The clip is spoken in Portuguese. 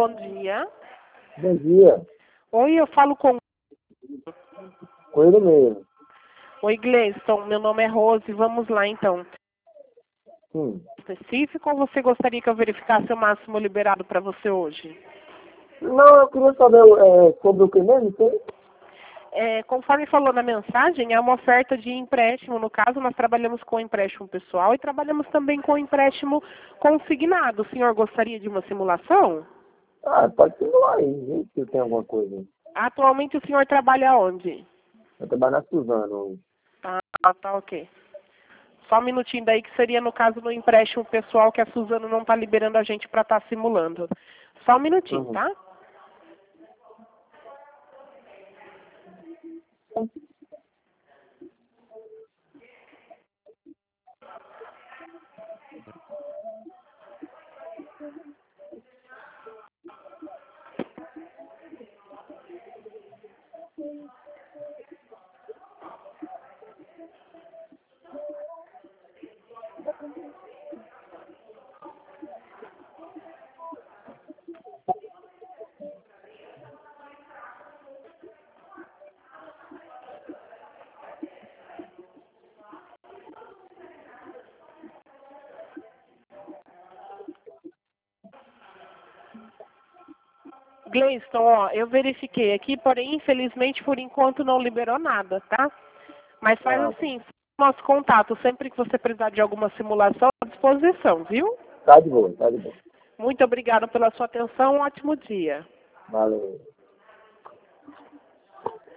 bom dia. Bom dia. Oi, eu falo com... Com ele mesmo. Oi, Gleison, meu nome é Rose. Vamos lá, então. Específico ou você gostaria que eu verificasse o máximo liberado para você hoje? Não, eu queria saber sobre o que mesmo, sim? Conforme falou na mensagem, é uma oferta de empréstimo. No caso, nós trabalhamos com empréstimo pessoal e trabalhamos também com empréstimo consignado. O senhor gostaria de uma simulação? Ah, pode simular aí, gente, se tem alguma coisa. Atualmente o senhor trabalha onde? Eu trabalho na Suzano hoje. Tá ok. Só um minutinho daí que seria no caso do empréstimo pessoal que a Suzano não está liberando a gente para estar simulando. Só um minutinho, tá? Gleison, ó, eu verifiquei aqui, porém, infelizmente, por enquanto não liberou nada, tá? Mas faz assim, nosso contato, sempre que você precisar de alguma simulação, à disposição, viu? Tá de boa, tá de boa. Muito obrigada pela sua atenção, um ótimo dia. Valeu.